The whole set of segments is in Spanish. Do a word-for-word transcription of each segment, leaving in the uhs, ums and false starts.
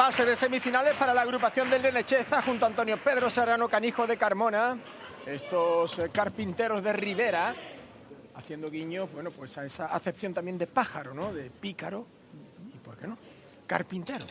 Pase de semifinales para la agrupación del Nenecheza junto a Antonio Pedro Serrano, Canijo de Carmona. Estos eh, carpinteros de Rivera, haciendo guiños, bueno, pues a esa acepción también de pájaro, ¿no? De pícaro. ¿Y por qué no? Carpintero.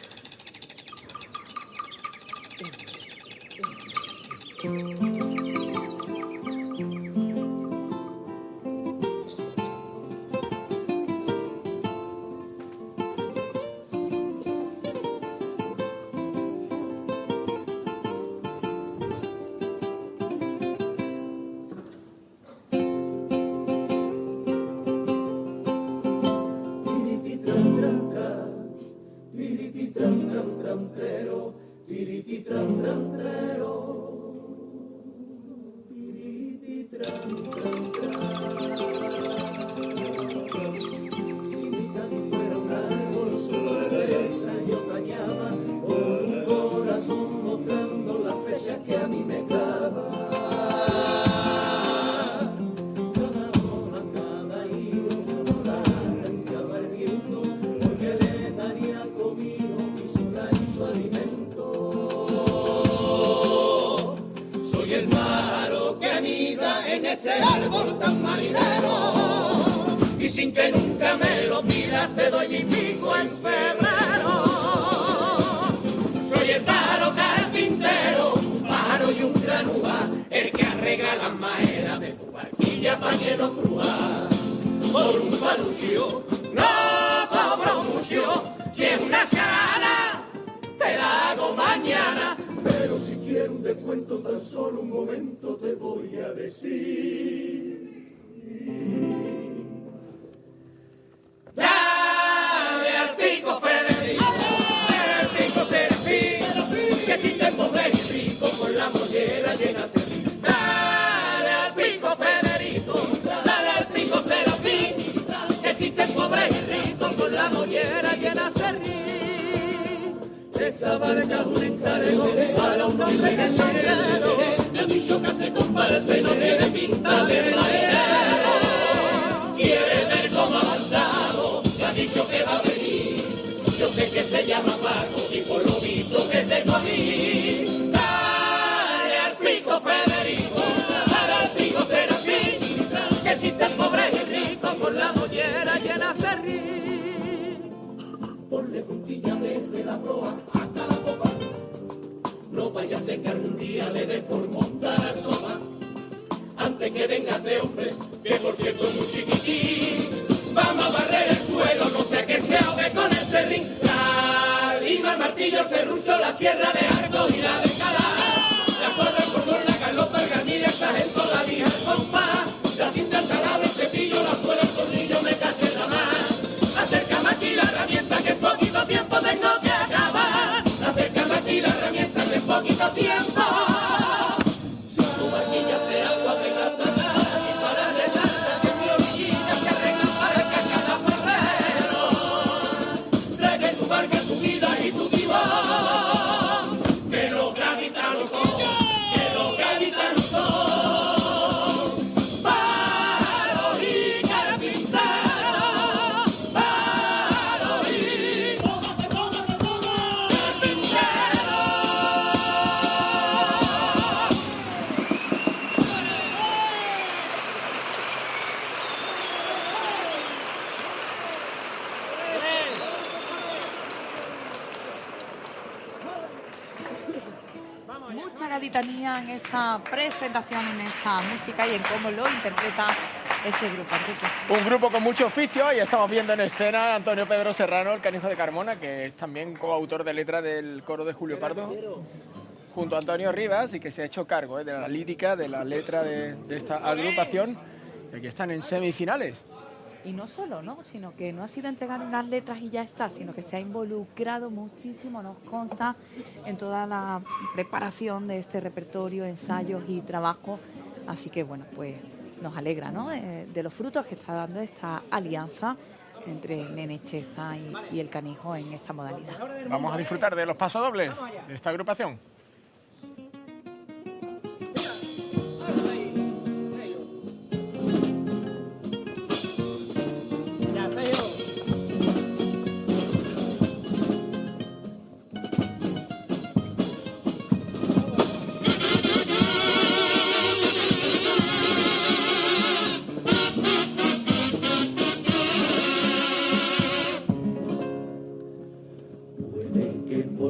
En esa presentación, en esa música y en cómo lo interpreta ese grupo, Enrique. Un grupo con mucho oficio y estamos viendo en escena a Antonio Pedro Serrano, el Canijo de Carmona, que es también coautor de letra del coro de Julio Pardo, junto a Antonio Rivas, y que se ha hecho cargo eh, de la lírica, de la letra de, de esta agrupación, y que están en semifinales. Y no solo, ¿no? Sino que no ha sido entregar unas letras y ya está, sino que se ha involucrado muchísimo, nos consta, en toda la preparación de este repertorio, ensayos y trabajo. Así que, bueno, pues nos alegra, ¿no? De, de los frutos que está dando esta alianza entre Nenecheza y, y el Canijo en esta modalidad. Vamos a disfrutar de los pasodobles de esta agrupación.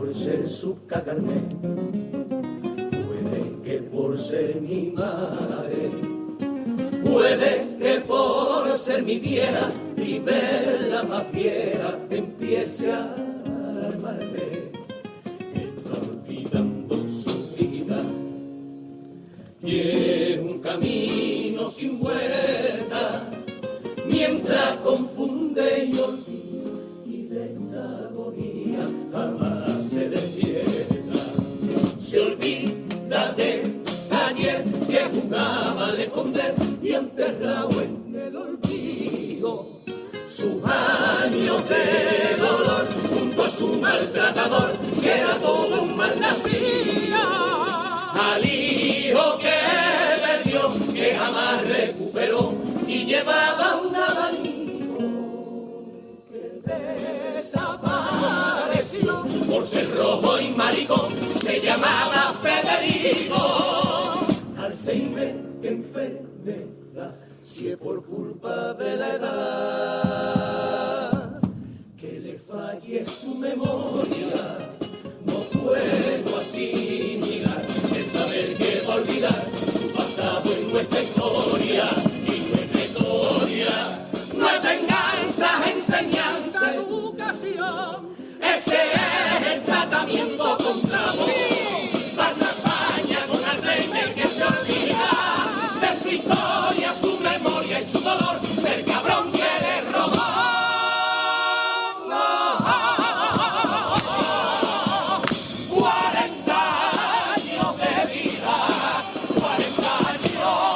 por ser su cacarné, puede que por ser mi madre, puede que por ser mi vieja y verla más fiera empiece a alarmarme. Está olvidando su vida y es un camino sin vuelta, mientras confunde y olvida, y de esta agonía jamás se despierta. Se olvida de ayer que jugaba al esconder y enterrado en el olvido sus años de dolor junto a su maltratador, que era todo un malnacido. Al hijo que perdió, que jamás recuperó, y llevaba un abanico que desapareció por ser rojo y maricón, se llamaba Federico. Alzheimer, que enfermedad, si es por culpa de la edad, que le falle su memoria, no puedo asimilar el saber que va a olvidar su pasado en nuestra historia. No es venganza, enseñanza, educación. Ese es el tratamiento contra vos. Para España con Alzheimer que se olvida de su historia, su memoria y su dolor, del cabrón que le robó. cuarenta años de vida, cuarenta años.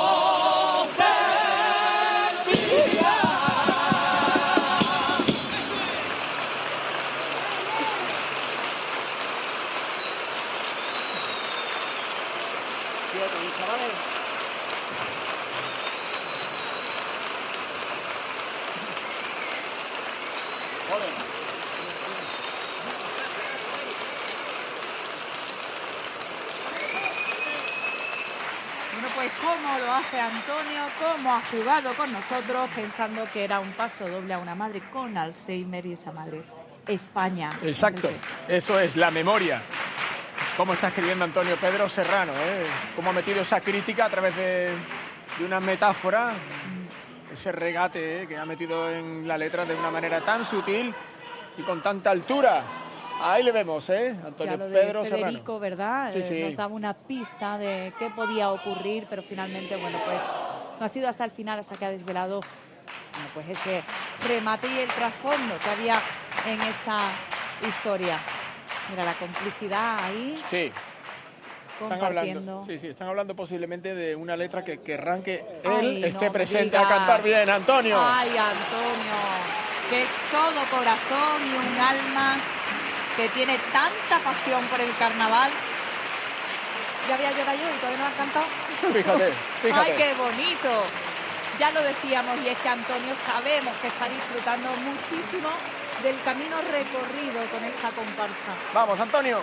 Bueno, pues cómo lo hace Antonio, cómo ha jugado con nosotros pensando que era un paso doble a una madre con Alzheimer, y esa madre es España. Exacto, eso es, la memoria. Cómo está escribiendo Antonio Pedro Serrano, ¿eh? Cómo ha metido esa crítica a través de, de una metáfora, ese regate, ¿eh?, que ha metido en la letra de una manera tan sutil y con tanta altura. Ahí le vemos, ¿eh? Antonio ya lo de Pedro Federico, Serrano. ¿verdad? Sí, sí. Eh, nos daba una pista de qué podía ocurrir, pero finalmente, bueno, pues no ha sido hasta el final, hasta que ha desvelado, bueno, pues ese remate y el trasfondo que había en esta historia. Mira, la complicidad ahí. Sí. Están Compartiendo. hablando, sí, sí, están hablando posiblemente de una letra que querrán que él Ay, esté no me presente digas. a cantar bien. Antonio. Ay, Antonio, que es todo corazón y un alma que tiene tanta pasión por el carnaval. Ya había llorado yo y todavía no han cantado. Fíjate, fíjate. Ay, qué bonito. Ya lo decíamos, y es que Antonio sabemos que está disfrutando muchísimo del camino recorrido con esta comparsa. Vamos, Antonio.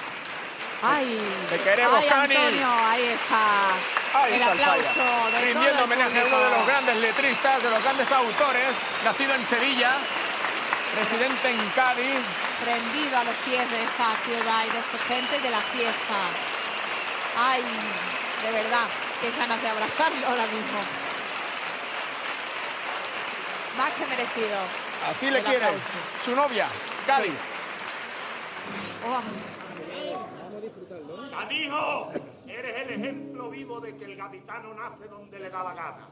Ay, te queremos, ay, Cani. Antonio, ahí está. Ahí el está aplauso Falla. de Rindiendo todo el homenaje a uno público. de los grandes letristas, de los grandes autores, nacido en Sevilla, residente en Cádiz. Prendido a los pies de esta ciudad y de su gente, de la fiesta. Ay, de verdad, qué ganas de abrazarlo ahora mismo. Más que merecido. Así le el quiere aplauso. su novia, Cádiz. Sí. Oh. Canijo, eres el ejemplo vivo de que el gaditano nace donde le da la gana.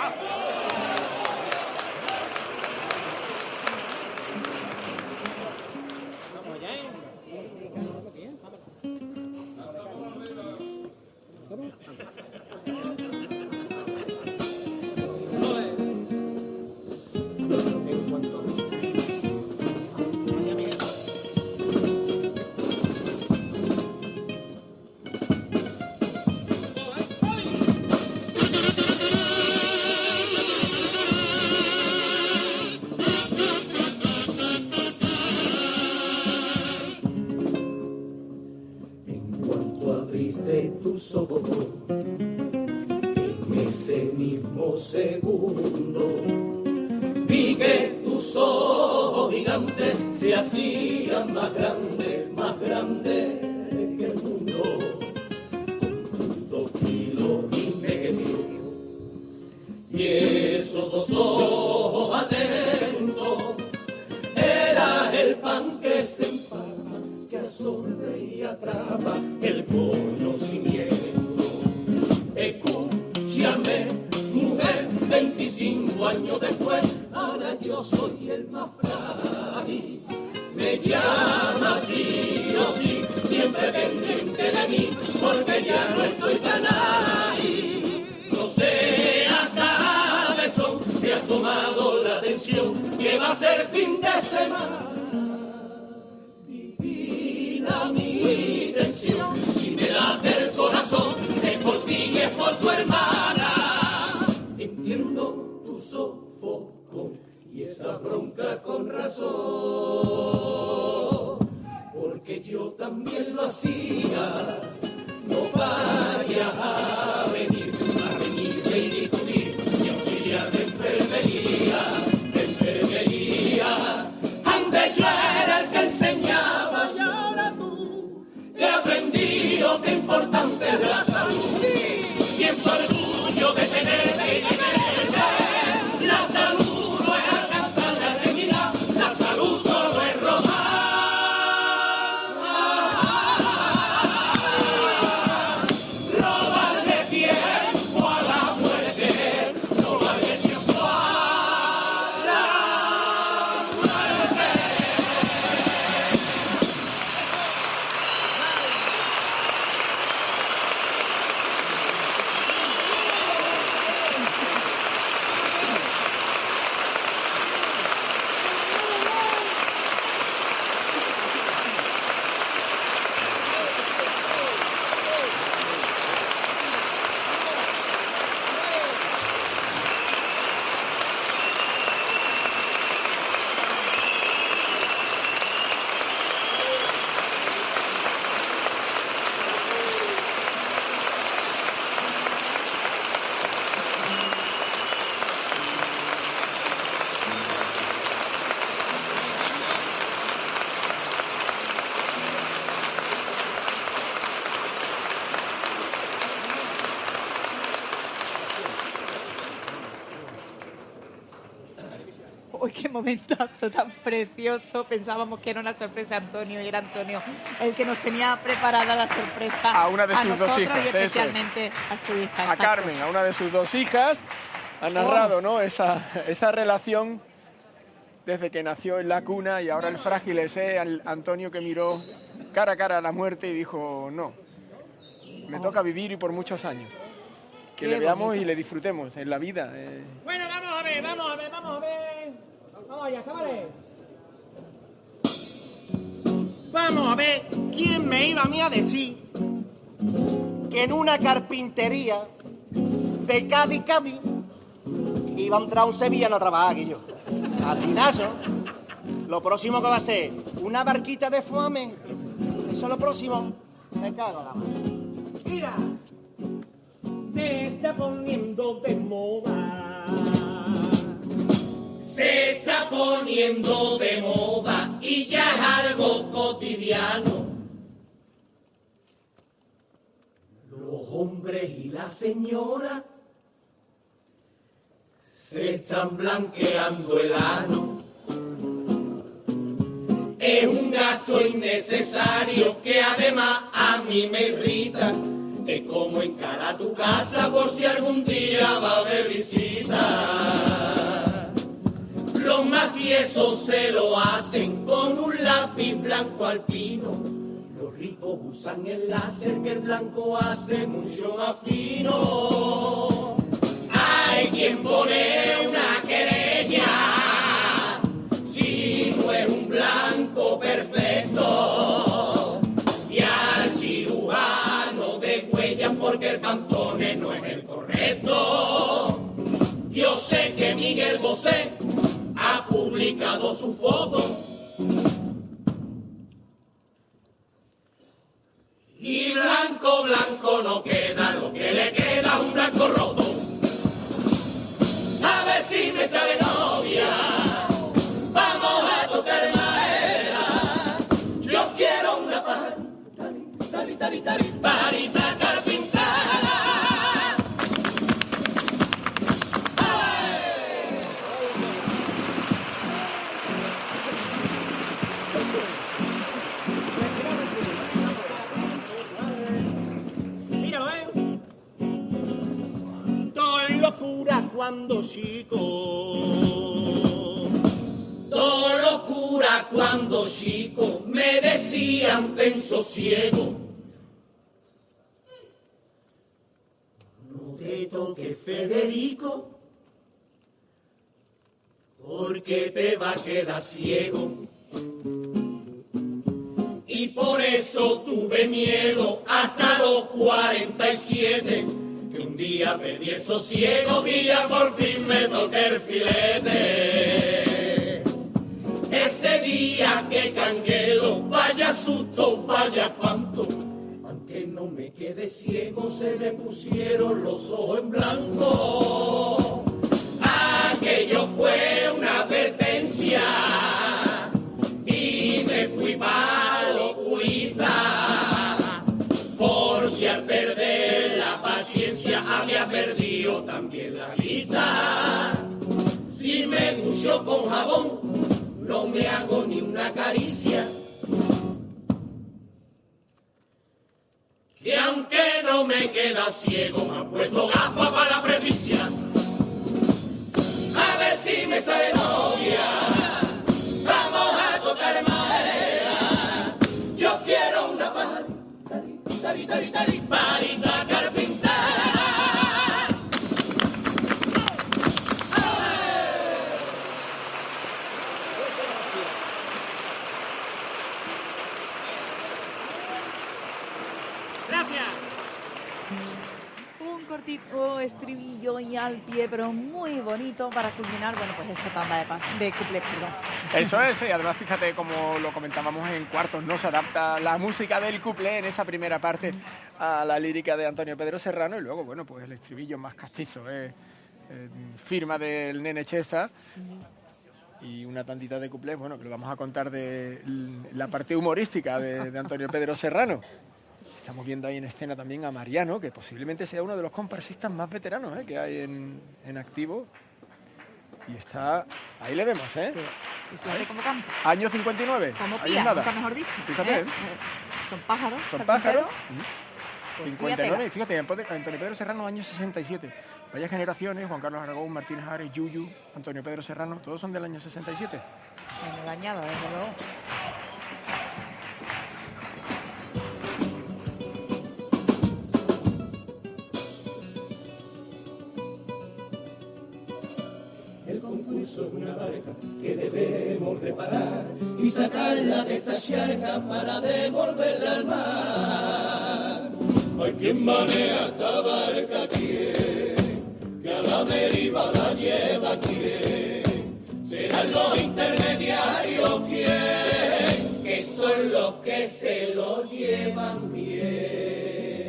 tus ojos en ese mismo segundo vi que tus ojos gigantes se hacían más grandes, más grandes yo soy el más frágil. Me llama sí o sí, siempre pendiente de mí, porque ya no estoy tan ahí. No sea cabezón que has tomado la decisión, que va a ser fin de semana. Divina mi tensión, si me late el corazón, es por ti y es por tu hermana. Entiendo tu sofocón y esa bronca con razón, porque yo también lo hacía. No vayas a venir a reñirme y discutir y auxiliar de enfermería, de enfermería. Antes yo era el que enseñaba y ahora tú he aprendido que importante es la salud. Siento orgullo de tenerte y de tenerte. La salud no es alcanzar la eternidad, la salud solo es robar. Robarle tiempo a la muerte, robarle tiempo a la muerte. Uy, qué momentazo tan precioso. Pensábamos que era una sorpresa, Antonio, y era Antonio el que nos tenía preparada la sorpresa A una de sus dos nosotros hijas, y eso es. especialmente a su hija. A exacto. Carmen, a una de sus dos hijas, ha narrado, Oh. ¿no? esa, esa relación desde que nació en la cuna y ahora el frágil ese, al Antonio que miró cara a cara a la muerte y dijo, no, me toca vivir y por muchos años. Que Qué le veamos bonito. y le disfrutemos en la vida. eh. Bueno, vamos a ver, vamos a ver, vamos a ver. Vamos allá, chavales. Vamos a ver quién me iba a mí a decir que en una carpintería de Cádiz, Cádiz, iba a entrar un sevillano a trabajar aquí yo. Al finazo, lo próximo que va a ser una barquita de fuame. Eso es lo próximo. Me cago en la mano. Mira, se está poniendo de moda. Se está poniendo de moda y ya es algo cotidiano. Los hombres y las señoras se están blanqueando el ano. Es un gasto innecesario que además a mí me irrita. Es como encarar tu casa por si algún día va a haber visita. Los más tiesos se lo hacen con un lápiz blanco alpino. Los ricos usan el láser que el blanco hace mucho más fino. Hay quien pone una querella si no es un blanco perfecto. Y al cirujano degüellan porque el pantone no es el correcto. Yo sé que Miguel Bosé ha publicado su foto y blanco, blanco no queda, lo que le queda es un blanco roto. A ver si me sale novia, vamos a tocar madera. Yo quiero una pajarita, tari, tari, tari, pajarita carpintera. Míralo, ¿eh? Estoy locura cuando chico. cuando chico me decían ten sosiego. No te toques, Federico, porque te va a quedar ciego. Y por eso tuve miedo hasta los cuarenta y siete, que un día perdí el sosiego y ya por fin me toqué el filete. Ese día que canguelo, vaya susto, vaya espanto, aunque no me quedé ciego, se me pusieron los ojos en blanco. Aquello fue una advertencia y me fui mal oculista, por si al perder la paciencia había perdido también la vista. Si me ducho con jabón, no me hago ni una caricia, y aunque no me queda ciego, me han puesto gafas para la presbicia. A ver si me sale novia, vamos a tocar madera. Yo quiero una parita, tari, tari, tari, parita carpintera. Gracias. Un cortito estribillo y al pie, pero muy bonito para culminar, bueno, pues esa tanda de, pas- de cuplés, perdón. Eso es, y además fíjate como lo comentábamos en cuartos, ¿no? Se adapta la música del cuplé en esa primera parte a la lírica de Antonio Pedro Serrano y luego, bueno, pues el estribillo más castizo, ¿eh? Eh, firma del Nene Cheza y una tantita de cuplés, bueno, que lo vamos a contar de la parte humorística de, de Antonio Pedro Serrano. Estamos viendo ahí en escena también a Mariano, que posiblemente sea uno de los comparsistas más veteranos, ¿eh? que hay en, en activo. Y está... Ahí le vemos, ¿eh? Sí. Y fíjate cómo canta. Año cincuenta y nueve. Como Ahí pía, nada. nunca mejor dicho. Fíjate. ¿eh? Eh, Son pájaros. Son carpinteros. pájaros. Pues cincuenta y nueve. pilla Y fíjate, Antonio Pedro Serrano, año sesenta y siete. Vaya generaciones, Juan Carlos Aragón, Martínez Ares, Yuyu, Antonio Pedro Serrano, todos son del año sesenta y siete. pega. Engañada, desde luego. El concurso es una barca que debemos reparar y sacarla de esta charca para devolverla al mar. Hay quien maneja esta barca, quien que a la deriva la lleva, quien serán los intermediarios, quien que son los que se lo llevan bien.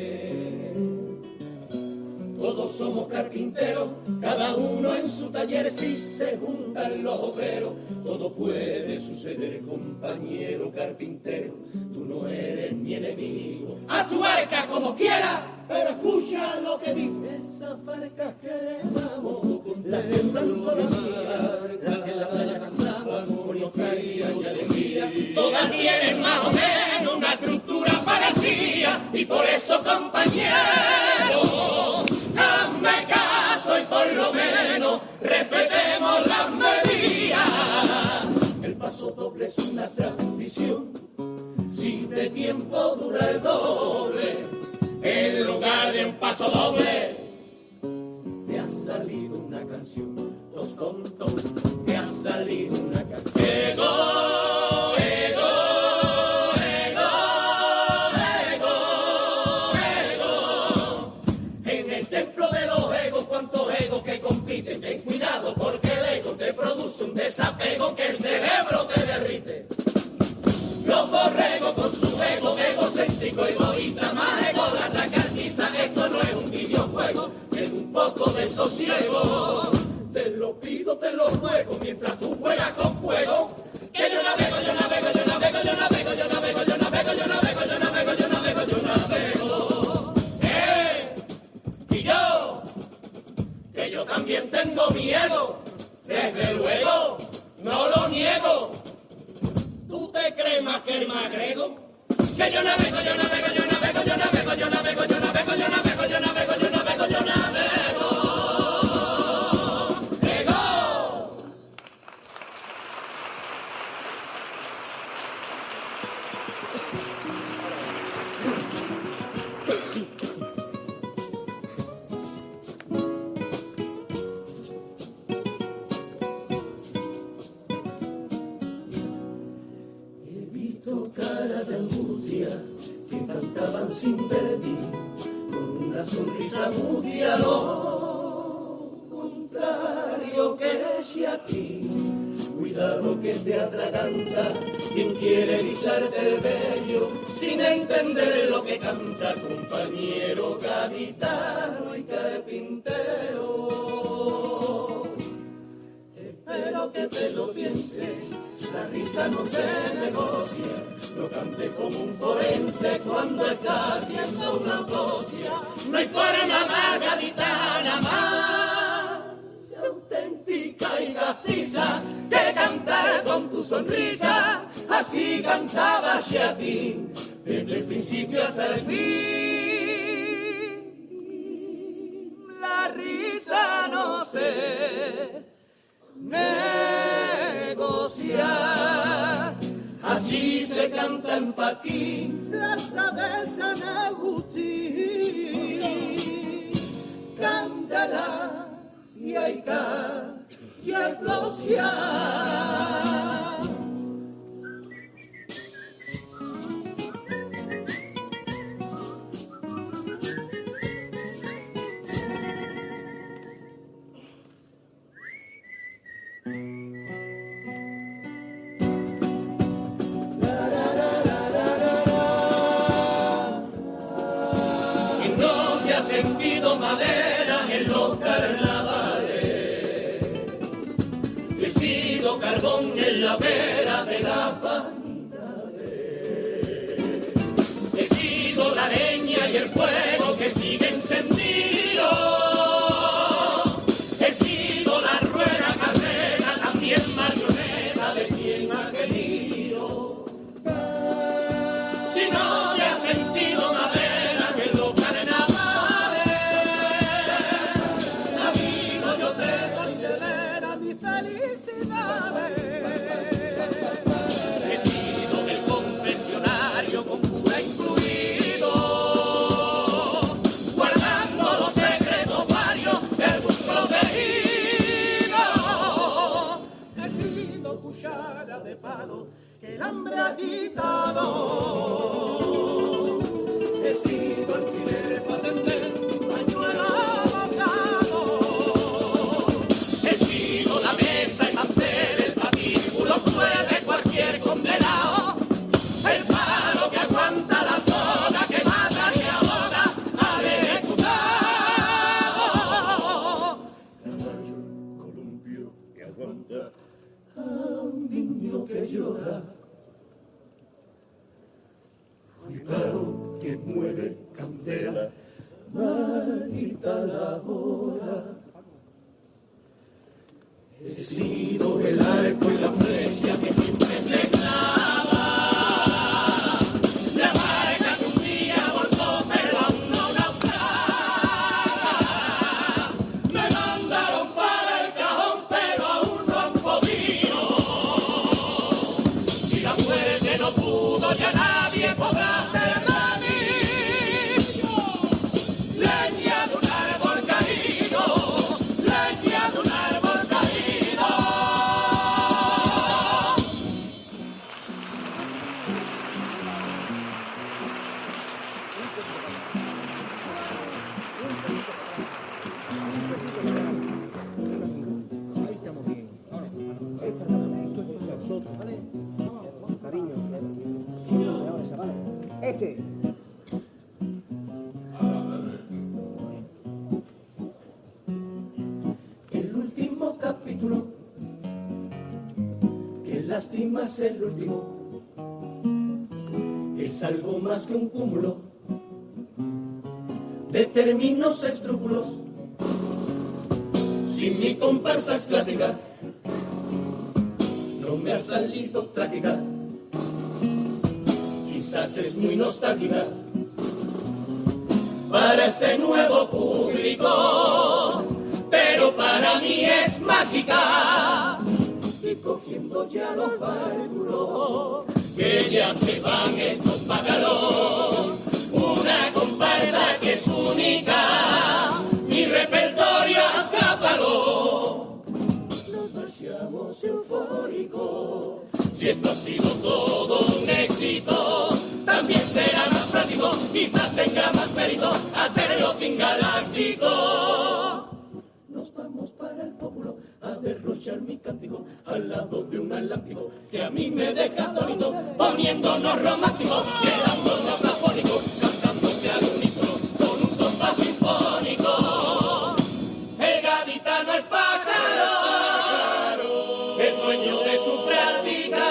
Todos somos carpinteros, cada uno en su taller, si se juntan los obreros, todo puede suceder, compañero carpintero, tú no eres mi enemigo. Haz tu barca como quieras, pero escucha lo que digo. Esas barcas que heredamos, las que tanto la mía, las que en la playa cansaban, con los fríos y alegría, todas tienen más o menos una estructura parecida, y por eso, compañero, hazme caso y por lo menos respetemos las medidas. El paso doble es una tradición, si de tiempo dura el doble, en lugar de un paso doble, te ha salido una canción, dos tontos, te ha salido una canción. Ego, ego, ego, ego, ego. En el templo de los egos, cuántos egos que compiten, ten cuidado porque el ego te produce un desapego que el cerebro te derrite. Los borregos con su ego, egocéntrico, egoísta, más ególatra que artista, esto no es un videojuego, es un poco de sosiego. Te lo pido, te lo ruego, mientras tú juegas con fuego, que yo navego, yo navego, yo navego, yo navego, yo navego, yo navego, yo navego, yo navego, yo navego, yo navego. ¡Eh! Y yo, que yo también tengo miedo, desde luego, no lo niego. ¿Tú te crees más que el magrego? Que yo navego, yo navego, yo navego, yo navego, yo navego, yo navego, yo navego, yo navego, yo navego, yo navego. ¡Ego! visto cara de angustia que cantaban sin pedir, con una sonrisa mutia, lo contrario que es a ti. Cuidado que te atraganta quien quiere erizarte el vello sin entender lo que canta, compañero gaditano y carpintero. Espero que te lo pienses, la risa no se negocia, no cante como un forense cuando está haciendo una autopsia. No hay forma más gaditana, más auténtica y castiza que cantar con tu sonrisa. Así cantaba Chiatín desde el principio hasta el fin. La risa no se negocia, así se canta en Paquín, plaza de San Agustín. Cántala y hay y explosia. Sentido madera en los carnavales, he sido carbón en la vera de las vanidades, he sido la leña y el fuego que sigue encendido, he sido la rueda carrera, también marioneta de quien ha querido. Si no te has sentido madera en los carnavales, he sido el confesionario con cura incluido, guardando los secretos varios del buen protegido. He sido cuchara de palo que el hambre ha quitado, he sido alfiler para tender pañuelo abocado, he sido la mesa y mantel, el patíbulo puede cualquier condenado, el palo que aguanta la soga que mata y ahoga al ejecutado, caballo columpio que aguanta a un niño que llora, fui palo que mueve candela, maldita la hora. He sido el arco y la flecha que siempre se clava, la barca que un día volcó pero aún no naufraga. Me mandaron para el cajón pero aún no han podido. Si la muerte no pudo ya nadie podrá hacerme a mí. Leña de un árbol caído, leña de un árbol caído. Ahí estamos bien. Ahora, esto es nosotros, ¿vale? Cariño. ¿Vale? Este. El último capítulo, que lástima es el último, es algo más que un cúmulo de términos esdrújulos. Si mi comparsa es clásica, no me ha salido trágica, quizás es muy nostálgica para este nuevo público, pero para mí es mágica. Y cogiendo ya los bártulos, que ya se van estos pájaros, una comparsa que es única, mi repertorio acápalo. Nos marchamos eufóricos, si esto ha sido todo un éxito, al lado de un atlántico que a mí me deja atónito, poniéndonos románticos, quedándonos afónicos, cantando que al unísono con un compás sinfónico. El gaditano es pájaro, el dueño de su práctica,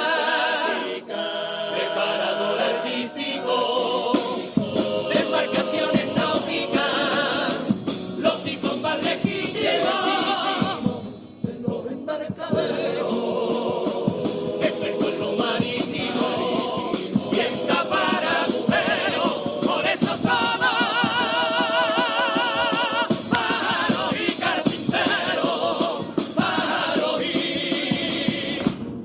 preparador artístico, de embarcaciones náuticas, los y compas legítimos, de los embarcaderos, experto en lo marítimo, y en tapar agujeros, por eso somos pájaros y carpinteros, pájaros y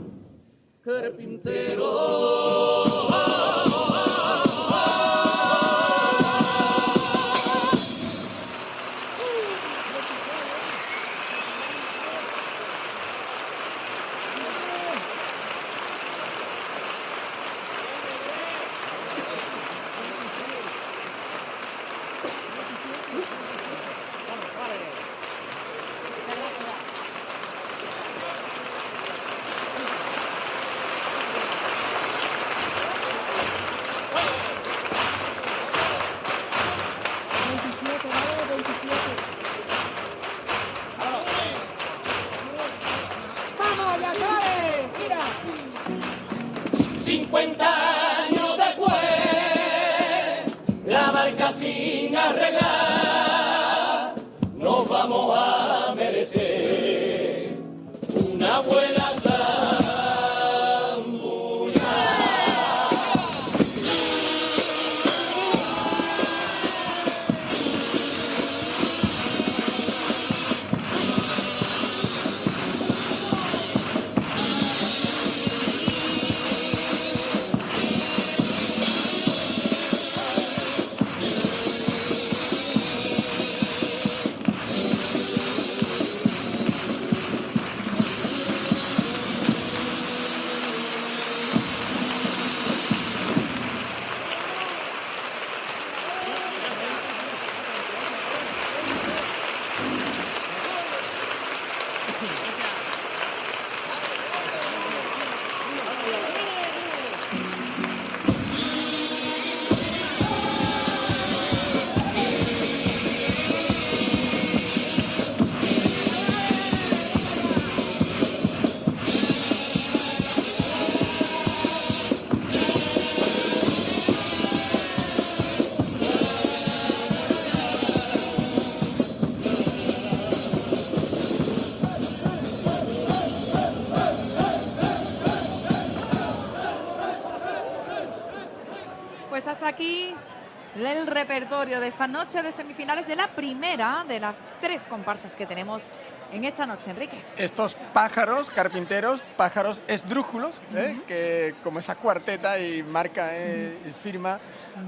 ¡Vamos, ya sabes! ¡Mira! cincuenta años después, la barca sin arreglar, nos vamos a merecer una buena zambulla. Pues hasta aquí el repertorio de esta noche de semifinales de la primera de las tres comparsas que tenemos en esta noche, Enrique. Estos pájaros carpinteros, pájaros esdrújulos, ¿eh? Que como esa cuarteta y marca, eh, firma